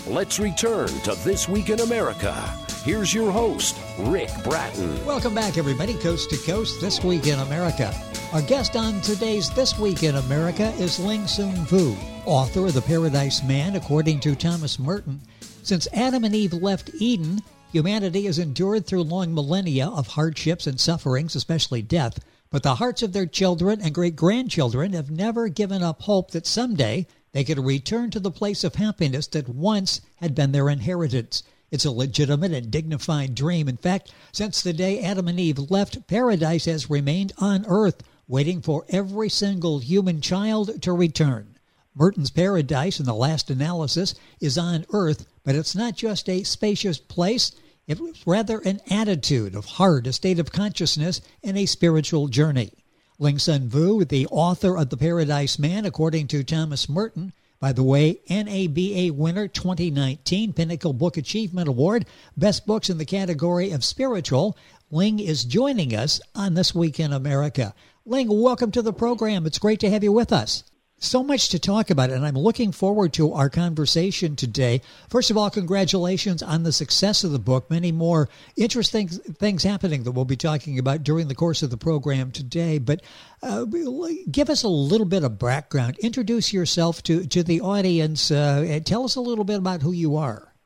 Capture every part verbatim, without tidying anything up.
Let's return to This Week in America. Here's your host, Rick Bratton. Welcome back, everybody, coast to coast, This Week in America. Our guest on today's This Week in America is Ling Sun Fu, author of The Paradise Man, according to Thomas Merton. Since Adam and Eve left Eden, humanity has endured through long millennia of hardships and sufferings, especially death. But the hearts of their children and great-grandchildren have never given up hope that someday they could return to the place of happiness that once had been their inheritance. It's a legitimate and dignified dream. In fact, since the day Adam and Eve left, paradise has remained on earth, waiting for every single human child to return. Merton's paradise, in the last analysis, is on earth, but it's not just a spacious place. It was rather an attitude of heart, a state of consciousness, and a spiritual journey. Ling Sun Fu, the author of The Paradise Man, according to Thomas Merton, by the way, N A B A winner twenty nineteen, Pinnacle Book Achievement Award, best books in the category of spiritual. Ling is joining us on This Week in America. Ling, welcome to the program. It's great to have you with us. So much to talk about, and I'm looking forward to our conversation today. First of all, congratulations on the success of the book. Many more interesting things happening that we'll be talking about during the course of the program today. But uh, give us a little bit of background. Introduce yourself to, to the audience. Uh, and tell us a little bit about who you are.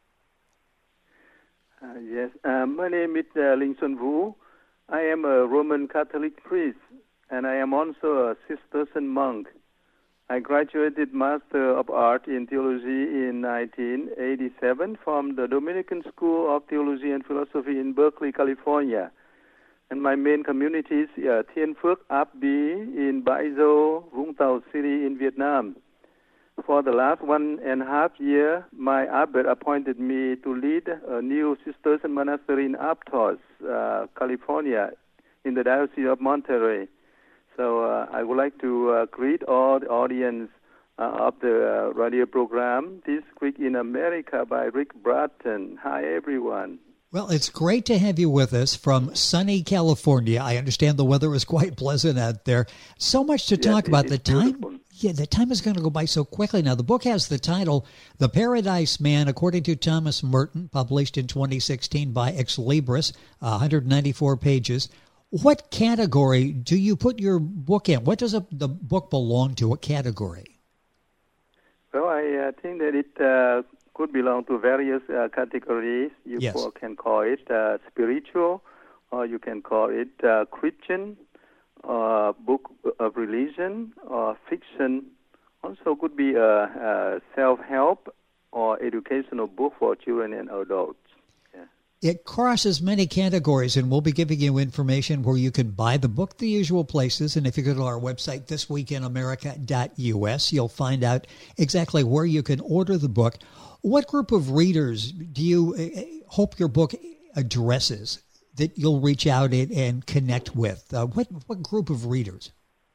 Uh, yes, uh, my name is uh, Ling Sun Fu. I am a Roman Catholic priest, and I am also a Cistercian monk. I graduated Master of Art in Theology in nineteen eighty-seven from the Dominican School of Theology and Philosophy in Berkeley, California. And my main community is uh, Thiên Phước Áp Bi in Bãi Dâu, Vũng Tàu City in Vietnam. For the last one and a half year, my abbot appointed me to lead a new Cistercian monastery in Aptos, uh, California, in the Diocese of Monterey. So uh, I would like to uh, greet all the audience uh, of the uh, radio program, This Week in America by Rick Bratton. Hi, everyone. Well, it's great to have you with us from sunny California. I understand the weather is quite pleasant out there. So much to talk yes, about. The time, beautiful. yeah, the time is going to go by so quickly. Now, the book has the title, The Paradise Man, according to Thomas Merton, published in twenty sixteen by Ex Libris, one hundred ninety-four pages. What category do you put your book in? What does a, the book belong to? What category? Well, I uh, think that it uh, could belong to various uh, categories. You Yes. can call it uh, spiritual, or you can call it uh, Christian, uh, book of religion, or fiction. Also could be a, a self-help or educational book for children and adults. It crosses many categories, and we'll be giving you information where you can buy the book, the usual places. And if you go to our website, this week in america dot u s, you'll find out exactly where you can order the book. What group of readers do you uh, hope your book addresses that you'll reach out and, and connect with? Uh, what, what group of readers?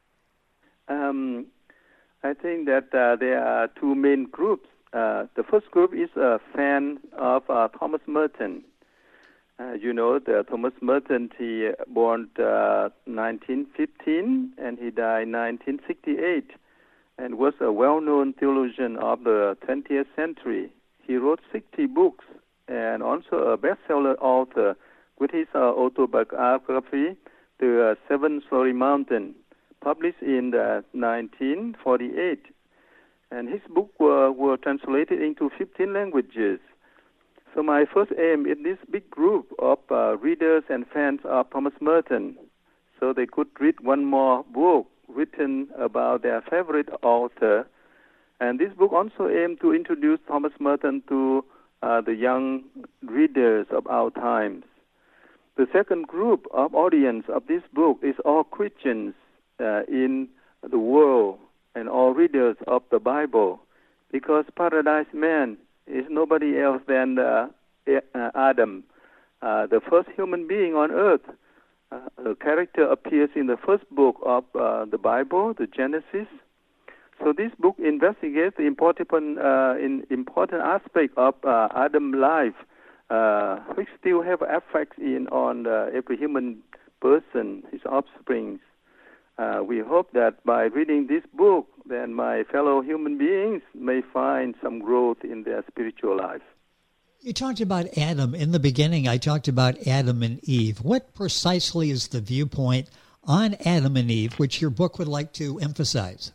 Um, I think that uh, there are two main groups. Uh, the first group is a fan of uh, Thomas Merton. Uh, you know, the Thomas Merton, he born uh, nineteen fifteen and he died nineteen sixty-eight and was a well-known theologian of the twentieth century. He wrote sixty books and also a bestseller author with his uh, autobiography, The uh, Seven-Story Mountain, published in uh, nineteen forty-eight. And his books were, were translated into fifteen languages. So my first aim in this big group of uh, readers and fans of Thomas Merton, so they could read one more book written about their favorite author. And this book also aimed to introduce Thomas Merton to uh, the young readers of our times. The second group of audience of this book is all Christians uh, in the world and all readers of the Bible, because Paradise Man is nobody else than uh, uh, Adam, uh, the first human being on earth. Uh, the character appears in the first book of uh, the Bible, the Genesis. So this book investigates the important, uh, in important aspect of uh, Adam's life, uh, which still have effects in on uh, every human person, his offspring. uh, we hope that by reading this book, then my fellow human beings may find some growth in their spiritual life. You talked about Adam. In the beginning, I talked about Adam and Eve. What precisely is the viewpoint on Adam and Eve, which your book would like to emphasize?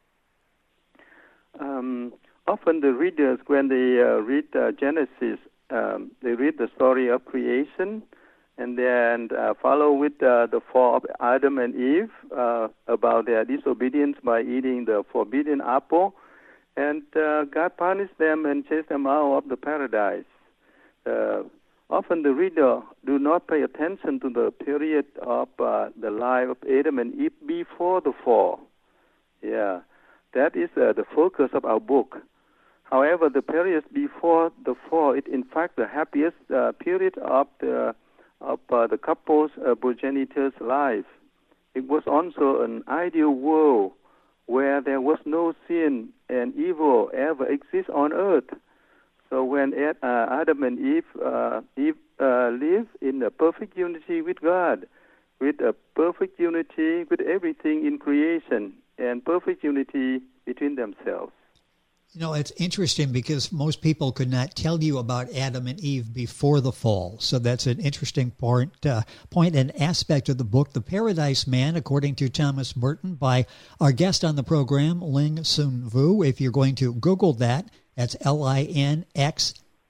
Um, often the readers, when they uh, read uh, Genesis, um, they read the story of creation, and then uh, follow with uh, the fall of Adam and Eve, uh, about their disobedience by eating the forbidden apple, and uh, God punished them and chased them out of the paradise. Uh, often the reader do not pay attention to the period of uh, the life of Adam and Eve before the fall. Yeah, that is uh, the focus of our book. However, the period before the fall is in fact the happiest uh, period of the of uh, the couple's uh, progenitor's life. It was also an ideal world where there was no sin and evil ever exist on earth. So when Ad, uh, Adam and Eve, uh, Eve uh, live in a perfect unity with God, with a perfect unity with everything in creation, and perfect unity between themselves. You know, it's interesting because most people could not tell you about Adam and Eve before the fall. So that's an interesting point, uh, point and aspect of the book, The Paradise Man, according to Thomas Merton, by our guest on the program, Ling Sun Vu. If you're going to Google that, that's L I N X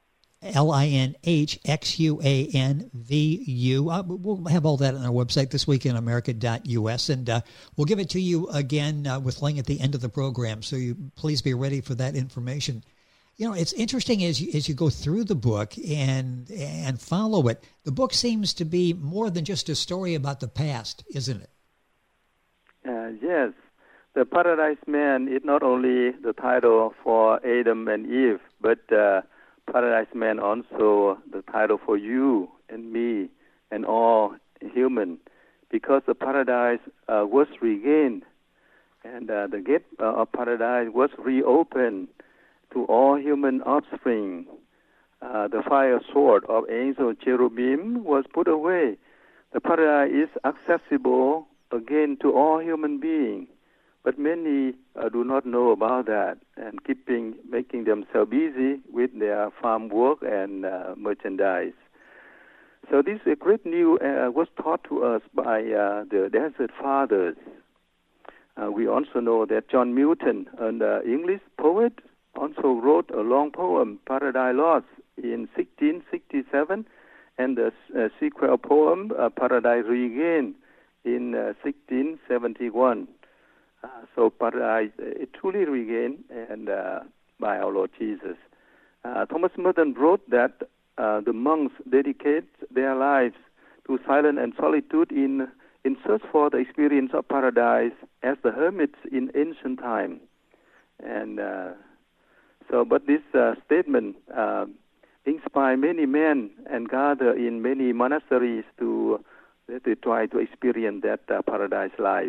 L I N H X U A N V U. Uh, we'll have all that on our website, this week in america dot U S, and uh, we'll give it to you again uh, with Ling at the end of the program, so you please be ready for that information. You know, it's interesting as you, as you go through the book and and follow it, the book seems to be more than just a story about the past, isn't it? Uh, yes. The Paradise Man is not only the title for Adam and Eve, but uh, Paradise Man also the title for you and me and all human, because the paradise uh, was regained, and uh, the gate uh, of paradise was reopened to all human offspring. Uh, the fire sword of angel cherubim was put away. The paradise is accessible again to all human beings. But many uh, do not know about that and keeping making themselves busy with their farm work and uh, merchandise. So this uh, great news uh, was taught to us by uh, the Desert Fathers. Uh, we also know that John Milton, an uh, English poet, also wrote a long poem, Paradise Lost, in sixteen sixty-seven, and the uh, sequel poem, uh, Paradise Regained, in uh, sixteen seventy-one. Uh, so paradise uh, truly regained and uh, by our Lord Jesus. Uh, Thomas Merton wrote that uh, the monks dedicate their lives to silence and solitude in in search for the experience of paradise as the hermits in ancient time. And uh, so, but this uh, statement uh, inspired many men and gather in many monasteries to uh, to try to experience that uh, paradise life.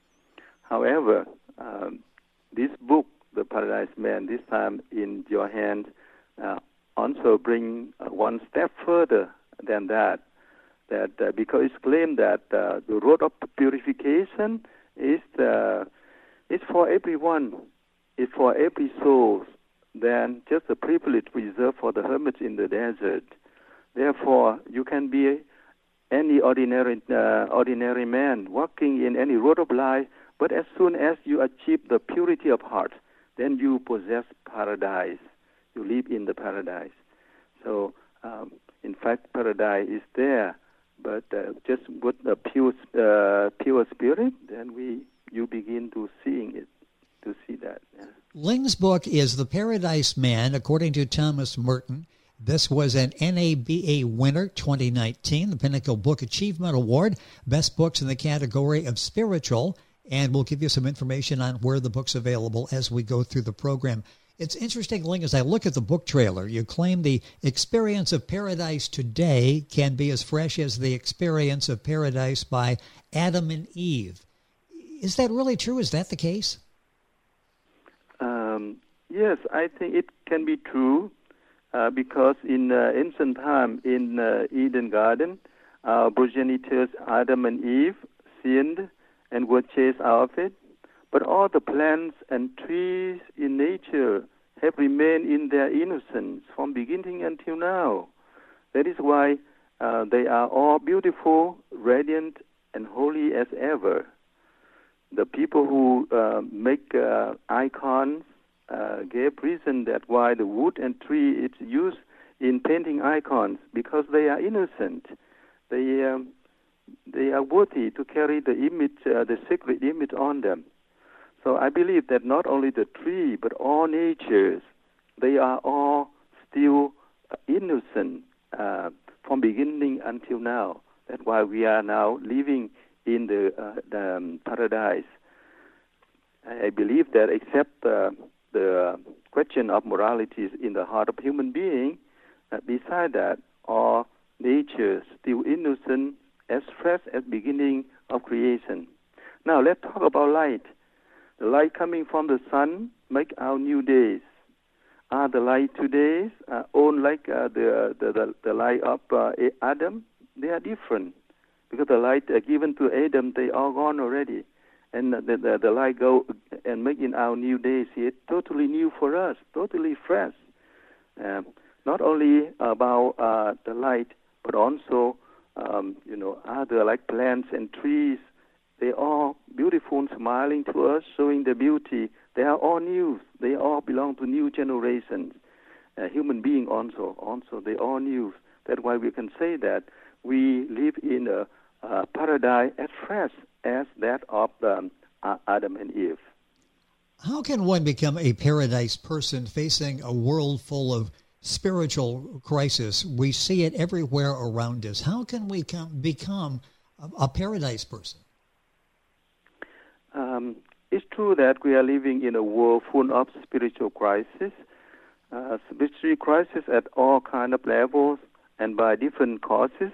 However, um, this book, The Paradise Man, this time in your hands, uh, also bring uh, one step further than that. That uh, because it's claimed that uh, the road of purification is uh, is for everyone, is for every soul, than just a privilege reserved for the hermits in the desert. Therefore, you can be any ordinary uh, ordinary man walking in any road of life. But as soon as you achieve the purity of heart, then you possess paradise. You live in the paradise. So, um, in fact, paradise is there. But uh, just with a pure, uh, pure spirit, then we you begin to seeing it, to see that. Yeah. Ling's book is The Paradise Man, according to Thomas Merton. This was an N A B A winner, twenty nineteen, the Pinnacle Book Achievement Award, best books in the category of spiritual. And we'll give you some information on where the book's available as we go through the program. It's interesting, Ling, as I look at the book trailer, you claim the experience of paradise today can be as fresh as the experience of paradise by Adam and Eve. Is that really true? Is that the case? Um, yes, I think it can be true uh, because in uh, ancient time in uh, Eden Garden, our progenitors Adam and Eve sinned, and were chased out of it. But all the plants and trees in nature have remained in their innocence from beginning until now. That is why uh, they are all beautiful, radiant, and holy as ever. The people who uh, make uh, icons uh, gave reason that why the wood and tree is used in painting icons, because they are innocent. They um, they are worthy to carry the image, uh, the sacred image on them. So I believe that not only the tree, but all natures, they are all still innocent uh, from beginning until now. That's why we are now living in the, uh, the um, paradise. I believe that except uh, the question of morality is in the heart of human being, uh, beside that, all nature still innocent, as fresh as beginning of creation. Now let's talk about light. The light coming from the sun make our new days. Are the light today uh, own like uh, the, the, the the light of uh, Adam? They are different, because the light uh, given to Adam, they are gone already, and the the, the light go and make in our new days here totally new for us, totally fresh. Um, not only about uh, the light, but also um, you know other like plants and trees. They are beautiful and smiling to us, showing their beauty. They are all new. They all belong to new generations. Uh, human beings also, also they all new. That's why we can say that we live in a, a paradise as fresh as that of um, Adam and Eve. How can one become a paradise person facing a world full of spiritual crisis? We see it everywhere around us. How can we come, become a, a paradise person? Um, it's true that we are living in a world full of spiritual crisis, uh, spiritual crisis at all kind of levels and by different causes,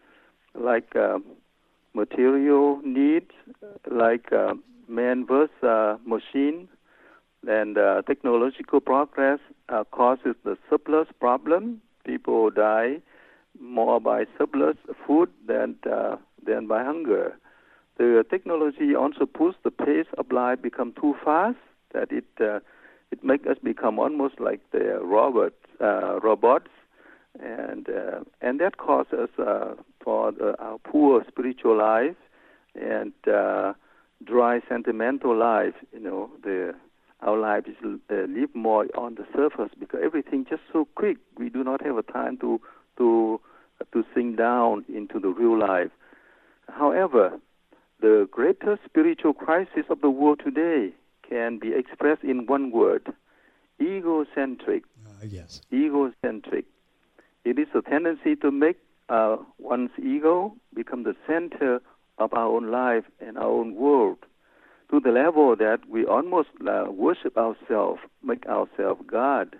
like uh, material needs, like uh, man versus uh, machine, and uh, technological progress uh, causes the surplus problem. People die more by surplus food than uh, than by hunger. The technology also pushes the pace of life become too fast, that it uh, it makes us become almost like the robots, uh, robots, and uh, and that causes uh, for the, our poor spiritual life and uh, dry sentimental life. You know, the our life is uh, live more on the surface because everything just so quick. We do not have a time to to to sink down into the real life. However, the greatest spiritual crisis of the world today can be expressed in one word: egocentric. Uh, yes. Egocentric. It is a tendency to make uh, one's ego become the center of our own life and our own world, to the level that we almost uh, worship ourselves, make ourselves God.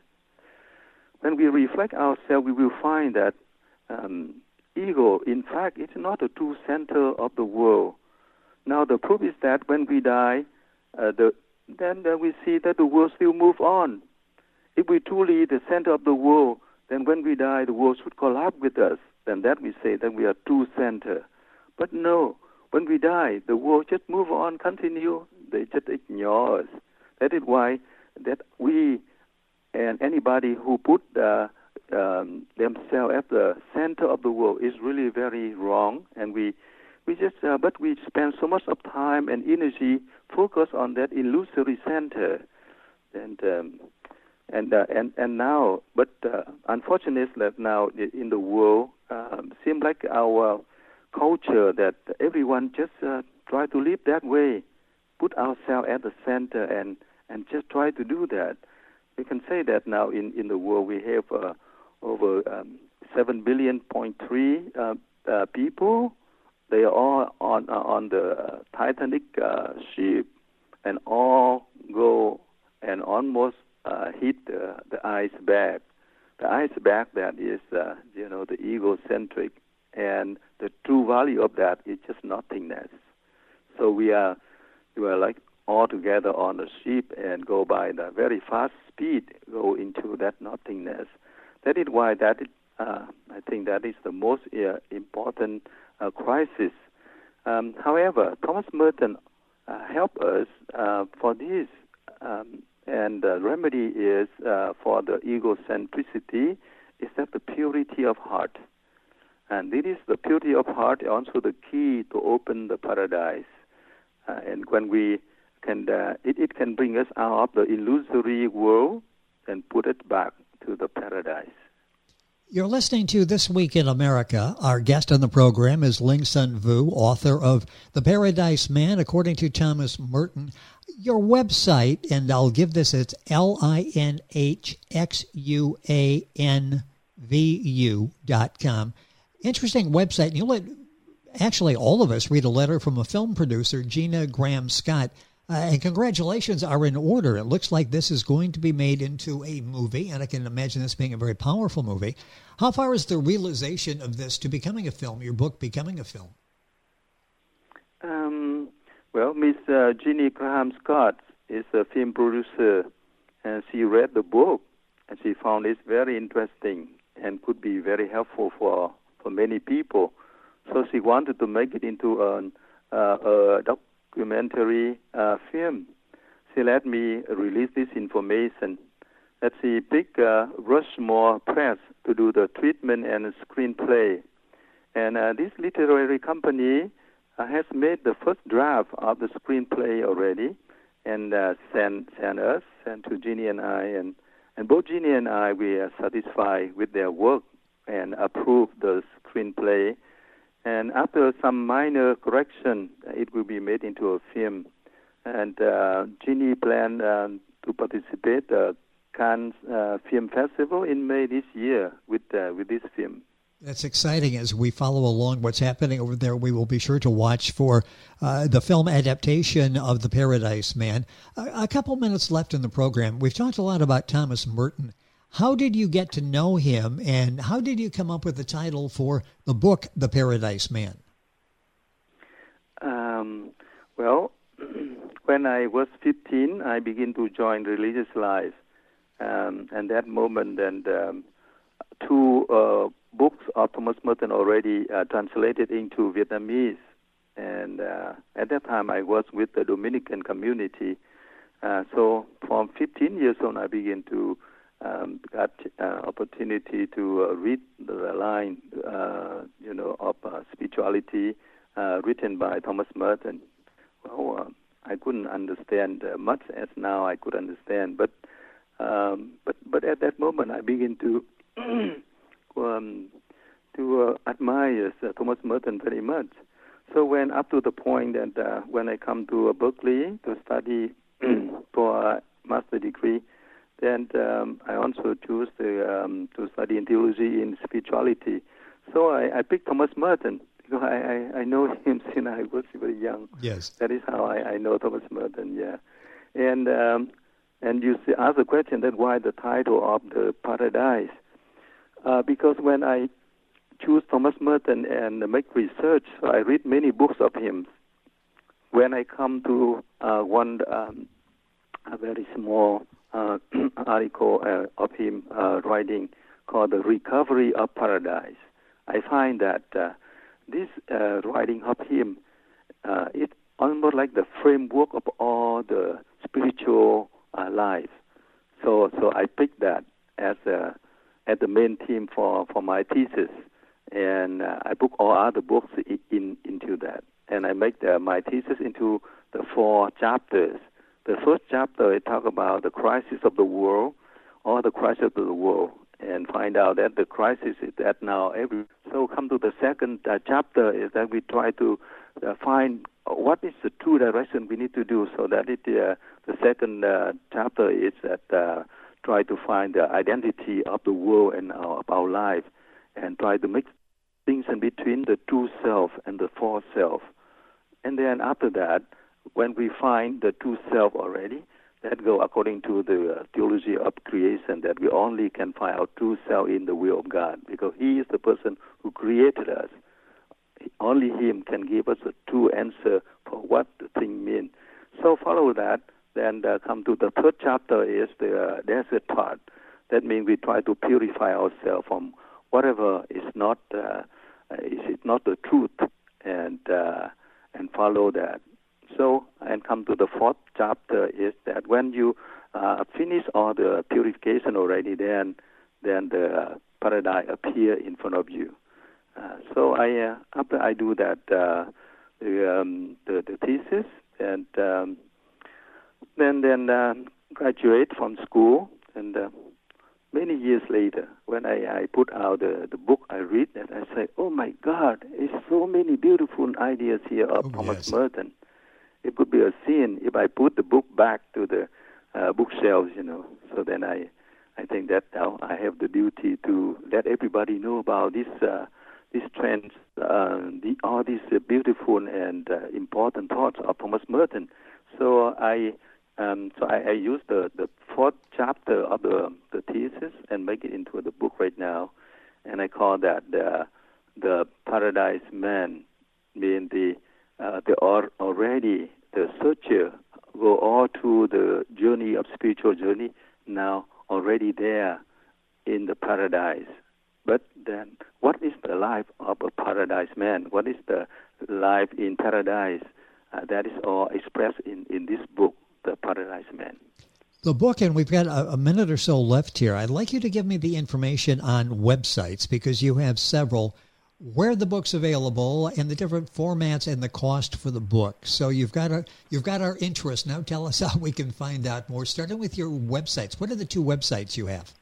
When we reflect ourselves, we will find that um, ego, in fact, is not the true center of the world. Now, the proof is that when we die, uh, the, then uh, we see that the world still moves on. If we truly the center of the world, then when we die, the world should collapse with us. Then that we say that we are true center. But no, when we die, the world just move on, continue. They just ignore us. That is why that we and anybody who put uh, um, themselves at the center of the world is really very wrong, and we. We just, uh, but we spend so much of time and energy focus on that illusory center, and um, and uh, and and now, but uh, unfortunately, now in the world, um, seems like our culture that everyone just uh, try to live that way, put ourselves at the center, and and just try to do that. We can say that now in, in the world we have uh, over um, seven billion point three uh, uh, people. They are all on uh, on the Titanic uh, ship, and all go and almost uh, hit uh, the iceberg. The iceberg that is, uh, you know, the egocentric, and the true value of that is just nothingness. So we are, we are like all together on the ship and go by the very fast speed, go into that nothingness. That is why that is, uh, I think that is the most uh, important Uh, crisis. Um, however, Thomas Merton uh, help us uh, for this. Um, and the remedy is uh, for the egocentricity is that the purity of heart. And this is the purity of heart, also the key to open the paradise. Uh, and when we can, uh, it, it can bring us out of the illusory world and put it back to the paradise. You're listening to This Week in America. Our guest on the program is Ling Sun Vu, author of The Paradise Man, according to Thomas Merton. Your website, and I'll give this, it's L I N H X U A N V U dot com. Interesting website. And you'll let actually all of us read a letter from a film producer, Gina Graham Scott. Uh, and congratulations are in order. It looks like this is going to be made into a movie, and I can imagine this being a very powerful movie. How far is the realization of this to becoming a film, your book becoming a film? Um, well, Miss Uh, Gina Graham Scott is a film producer, and she read the book, and she found it very interesting and could be very helpful for, for many people. So she wanted to make it into an, uh, a documentary uh, film. She let me release this information. That she picked uh, Rushmore Press to do the treatment and screenplay. And uh, this literary company uh, has made the first draft of the screenplay already and uh, sent, sent us, sent to Ginny and I. And, and both Ginny and I, we are satisfied with their work and approved the screenplay. And after some minor correction, it will be made into a film. And uh, Ginny planned uh, to participate uh, Cannes uh, Film Festival in May this year with uh, with this film. That's exciting. As we follow along what's happening over there, we will be sure to watch for uh, the film adaptation of The Paradise Man. A, a couple minutes left in the program. We've talked a lot about Thomas Merton. How did you get to know him, and how did you come up with the title for the book, The Paradise Man? Um, well, when I was fifteen, I began to join religious life. Um, and that moment, and um, two uh, books of Thomas Merton already uh, translated into Vietnamese. And uh, at that time, I was with the Dominican community. Uh, so from fifteen years on, I began to um, got uh, opportunity to uh, read the line, uh, you know, of uh, spirituality uh, written by Thomas Merton. Well, uh, I couldn't understand uh, much as now I could understand, but Um, but but at that moment, I began to um, to uh, admire uh, Thomas Merton very much. So when up to the point that uh, when I come to uh, Berkeley to study for a master degree, then um, I also choose to um, to study in theology in spirituality. So I, I picked Thomas Merton because I, I, I know him since I was very young. Yes, that is how I, I know Thomas Merton. Yeah, and. Um, And you see, ask the question that why the title of the Paradise? Uh, because when I choose Thomas Merton and make research, I read many books of him. When I come to uh, one um, a very small uh, article uh, of him uh, writing called The Recovery of Paradise, I find that uh, this uh, writing of him uh, is almost like the framework of all the spiritual Uh, life. So so I picked that as a, as the main theme for, for my thesis, and uh, I book all other books in, in into that, and I make the, my thesis into the four chapters. The first chapter I talk about the crisis of the world, all the crisis of the world, and find out that the crisis is that now every. So come to the second uh, chapter is that we try to uh, find what is the true direction we need to do, so that it, uh, the second uh, chapter is that uh, try to find the identity of the world and our, of our life, and try to make things in between the true self and the false self. And then after that, when we find the true self already, that go according to the uh, theology of creation, that we only can find our true self in the will of God, because He is the person who created us. Only Him can give us a true answer for what the thing means. So follow that, then uh, come to the third chapter is the uh, desert part. That means we try to purify ourselves from whatever is not uh, is it not the truth, and uh, and follow that. So, and come to the fourth chapter is that when you uh, finish all the purification already, then then the paradise appear in front of you. Uh, so I uh, after I do that uh, the, um, the the thesis and um, then then uh, graduate from school, and uh, many years later when I, I put out the, the book I read, and I say, oh my God, it's so many beautiful ideas here of oh, Thomas yes. Merton. It would be a sin if I put the book back to the uh, bookshelves, you know. So then I, I think that now I have the duty to let everybody know about this, uh, these trends, uh, the, all these uh, beautiful and uh, important thoughts of Thomas Merton. So I, um, so I, I use the, the fourth chapter of the, the thesis and make it into the book right now, and I call that the, the Paradise Man, meaning the Uh, they are already, the searcher go all through the journey of spiritual journey, now already there in the paradise. But then, what is the life of a paradise man? What is the life in paradise? Uh, that is all expressed in, in this book, The Paradise Man. The book, and we've got a, a minute or so left here. I'd like you to give me the information on websites, because you have several, where the book's available and the different formats and the cost for the book. So you've got our, you've got our interest. Now tell us how we can find out more, starting with your websites. What are the two websites you have?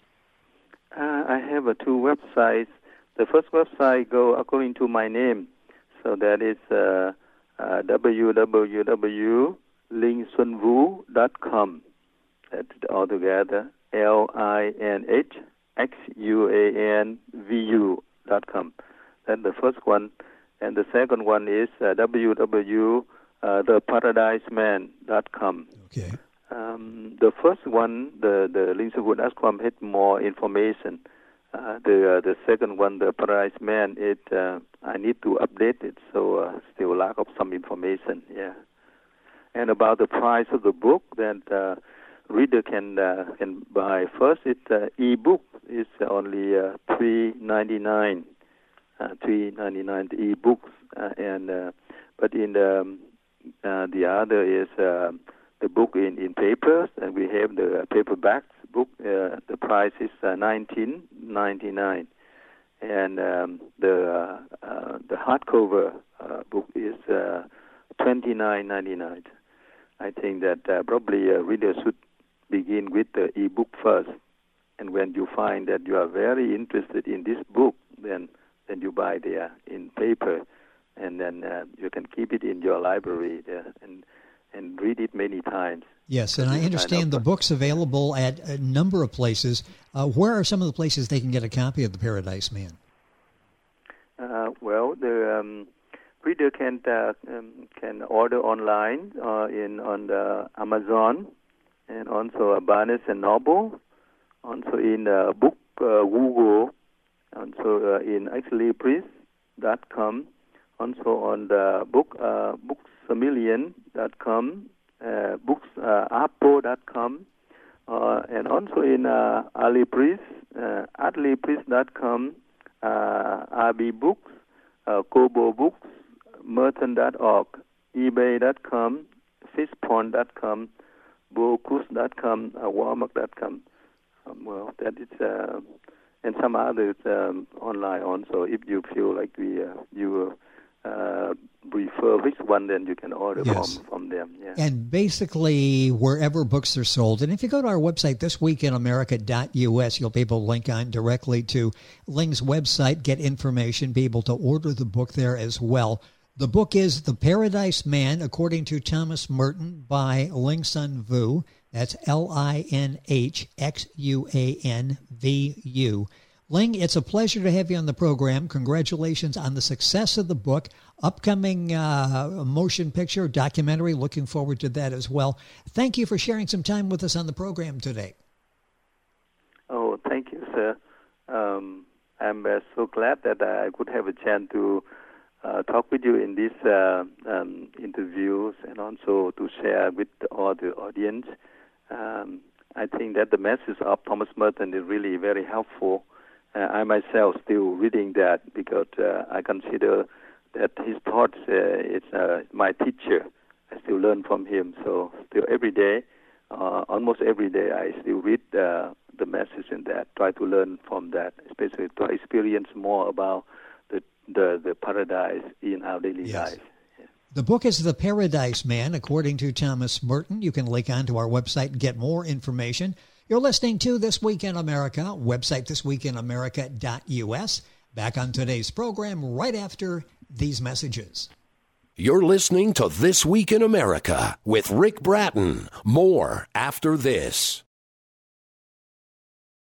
Uh, I have uh, two websites. The first website go according to my name. So that is uh, uh, w w w dot ling sun vu dot com. That's all together, L I N H X U A N V U dot com. That's the first one. And the second one is uh, w w w dot the paradise man dot com. Okay. Um, the first one, the, the ling sun vu dot com, had more information. Uh, the uh, the second one, the Paradise Man, it uh, I need to update it, so uh, still lack of some information. Yeah. And about the price of the book, that uh, reader can uh, can buy. First, it's uh, e-book is only uh, three ninety nine, uh, three ninety nine the e-books, uh, and uh, but in the um, uh, the other is uh, the book in, in papers, and we have the paperbacks book. Uh, the price is uh, nineteen ninety nine, and um, the uh, uh, the hardcover uh, book is uh, twenty nine ninety nine. I think that uh, probably a reader should begin with the e-book first, and when you find that you are very interested in this book, then then you buy there in paper, and then uh, you can keep it in your library there and and read it many times. Yes, and I understand the book's available at a number of places. Uh, where are some of the places they can get a copy of The Paradise Man? Uh, well, the um, reader can uh, um, can order online uh, in on the Amazon, and also uh, Barnes and Noble, also in uh, Book uh, Google, also uh, in Exlibris dot com, also on the book uh, Booksamillion dot com, uh, books uh, Appo dot com, uh, and also in uh, Alibris, uh, Adlibris dot com, uh, R B Books, uh, Kobo Books, Merton dot org, eBay dot com, Fishpond dot com, Bookus dot com, uh, Walmart dot com. Um, well, that is, uh, and some others um, online also. If you feel like we uh, you uh, prefer which one, then you can order Yes. from, from them. Yeah. And basically, wherever books are sold. And if you go to our website, this week in america dot u s, you'll be able to link on directly to Ling's website, get information, be able to order the book there as well. The book is The Paradise Man, according to Thomas Merton, by Ling Sun Vu. That's L I N H X U A N V U. Ling, it's a pleasure to have you on the program. Congratulations on the success of the book. Upcoming uh, motion picture, documentary, looking forward to that as well. Thank you for sharing some time with us on the program today. Oh, thank you, sir. Um, I'm uh, so glad that I could have a chance to Uh, talk with you in these uh, um, interviews, and also to share with all the audience. Um, I think that the message of Thomas Merton is really very helpful. Uh, I myself still reading that because uh, I consider that his thoughts uh, is uh, my teacher, I still learn from him. So still every day, uh, almost every day, I still read uh, the message in that, try to learn from that, especially to experience more about the the, the paradise in our daily yes. life. Yeah. The book is The Paradise Man, according to Thomas Merton. You can link on to our website and get more information. You're listening to This Week in America, website this week in america dot u s. Back on today's program right after these messages. You're listening to This Week in America with Rick Bratton. More after this.